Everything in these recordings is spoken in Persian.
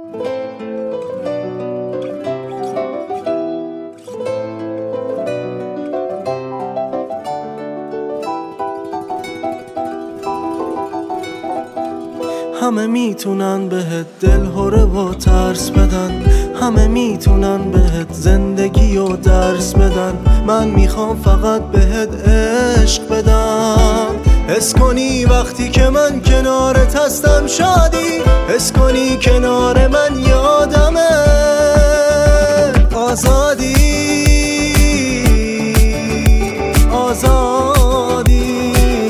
همه میتونن بهت دلهره و ترس بدن، همه میتونن بهت زندگی و درس بدن. من میخوام فقط بهت عشق بدم، حس کنی وقتی که من کنارت هستم شادی، حس کنی کنار من یادمه آزادی آزادی.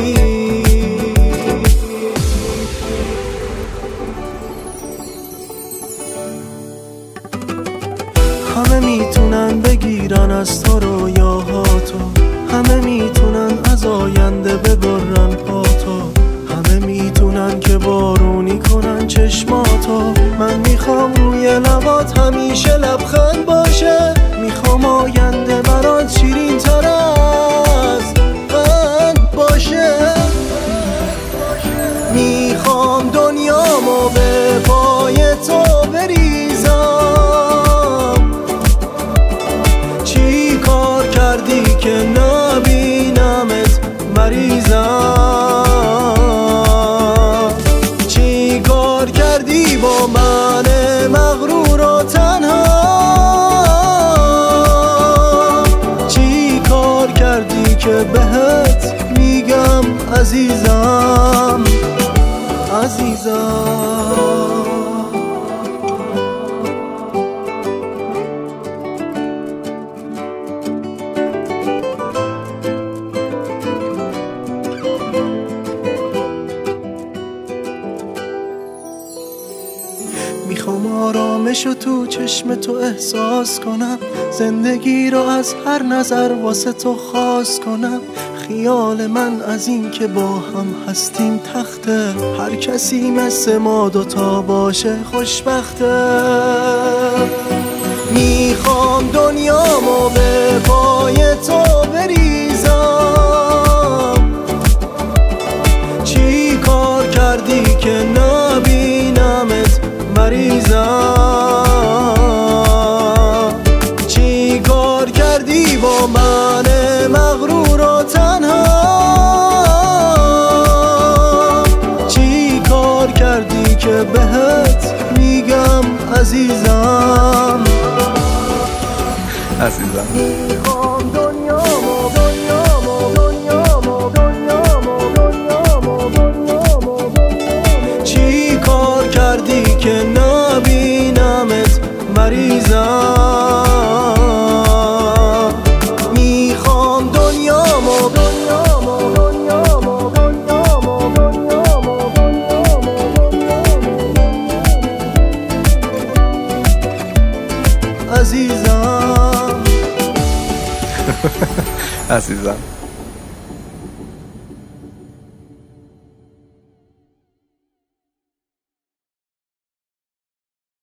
همه میتونن بگیرن از تو رویاهاتو، همه میتونن از آینده ببرن پاتو، همه میتونن که بارونی کنن چشماتو. من میخوام روی لبات همیشه لبخند باشه، میخوام آینده برات شیرین تر از قند باشه. میخوام دنیامو به پای تو بریزم، چی کار کردی که نبینمت مریضم، چی کار کردی با من مغرور و تنها، چی کار کردی که بهت میگم عزیزم عزیزم. میخوام آرامشو تو چشم تو احساس کنم، زندگی رو از هر نظر واسه تو خاص کنم. خیال من از این که با هم هستیم تخته، هر کسی مثل ما دوتا باشه خوشبخته. میخوام دنیامو به پای تو بریزم، چی کار کردی که نبینمت مریضم، چی کار کردی با من مغرور و تنها، چی کار کردی که بهت میگم عزیزم عزیزم. میخوام دنیامو دنیامو دنیامو دنیامو دنیامو دنیامو چی کار کردی که نبینمت مریضم. میخوام دنیامو دنیامو دنیامو دنیامو دنیامو عزیزم عزیزم.